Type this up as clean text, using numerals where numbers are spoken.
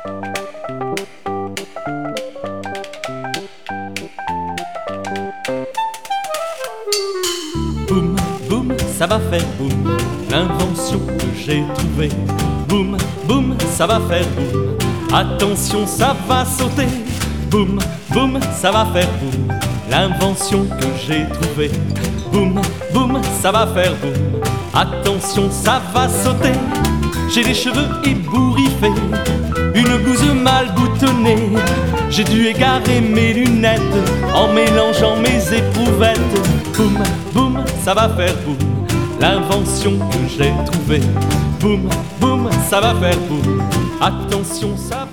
Boum, boum, ça va faire boum, l'invention que j'ai trouvée. Boum, boum, ça va faire boum, attention, ça va sauter. Boum, boum, ça va faire boum, l'invention que j'ai trouvée. Boum, boum, ça va faire boum, attention, ça va sauter. J'ai les cheveux ébouriffés, une blouse mal boutonnée. J'ai dû égarer mes lunettes en mélangeant mes éprouvettes. Boum, boum, ça va faire boum, l'invention que j'ai trouvée. Boum, boum, ça va faire boum, attention, ça